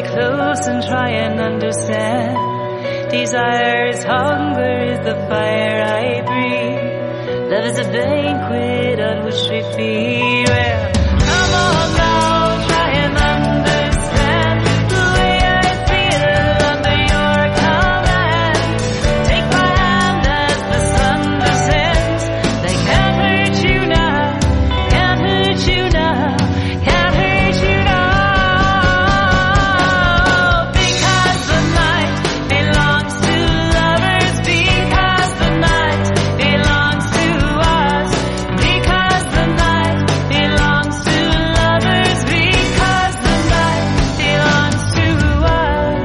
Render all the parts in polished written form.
close and try and understand. Desire is hunger, is the fire I breathe. Love is a banquet on which we feed. Well, come on now, try and understand the way I feel under your command. Take my hand as the sun descends. They can't hurt you now, can't hurt you now, can't hurt you now. Because the night belongs to lovers, because the night belongs to us. Because the night belongs to lovers, because the night belongs to us.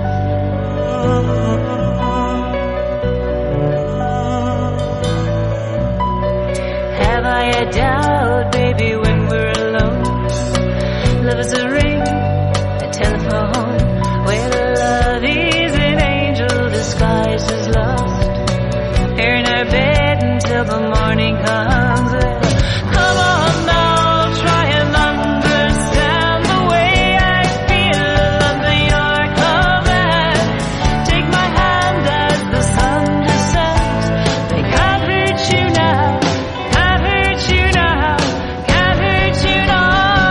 Have I a doubt, baby, when we're alone? Love is a ring, a telephone, where love is an angel disguised as lust. Here in our bed until the morning comes. Well, come on now, try and understand the way I feel under your command. Take my hand as the sun descends. They can't hurt you now, can't hurt you now, can't hurt you now.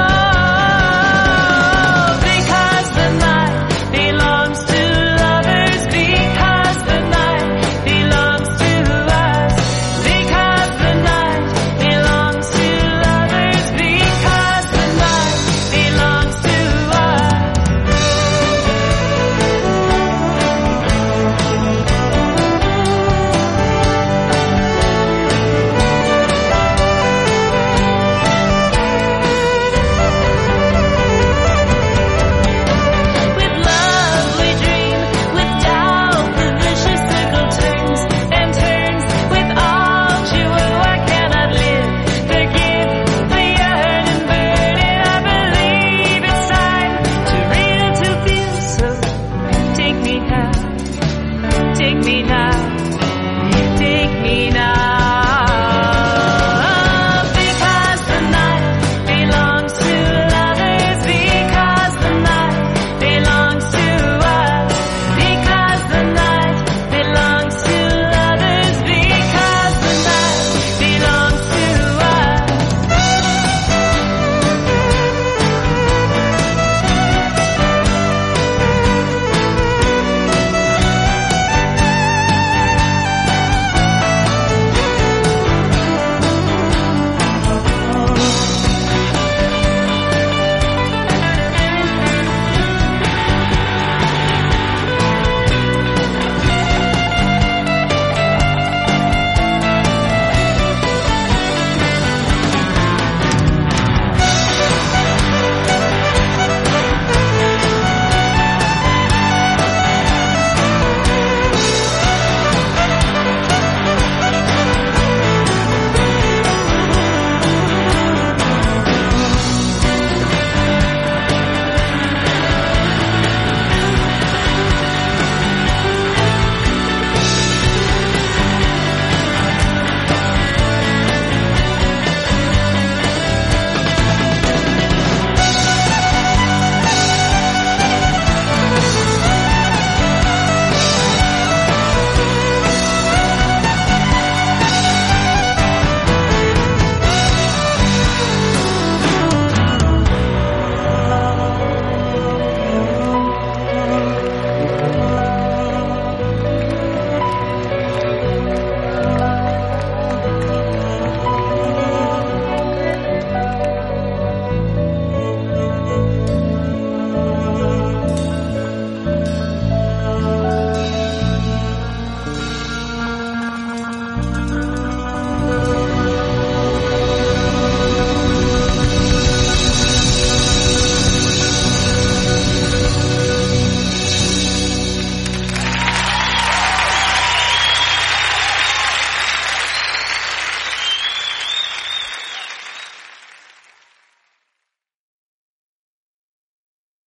Because the night belongs to lovers, because the night belongs to us. Because the night belongs to lovers, because the night belongs to us. With love we dream, with doubt the vicious circle turns and turns. Without you, oh, I cannot live. Forgive the yearning burden. I believe it's time to real to feel so. Take me now, take me now, take me now.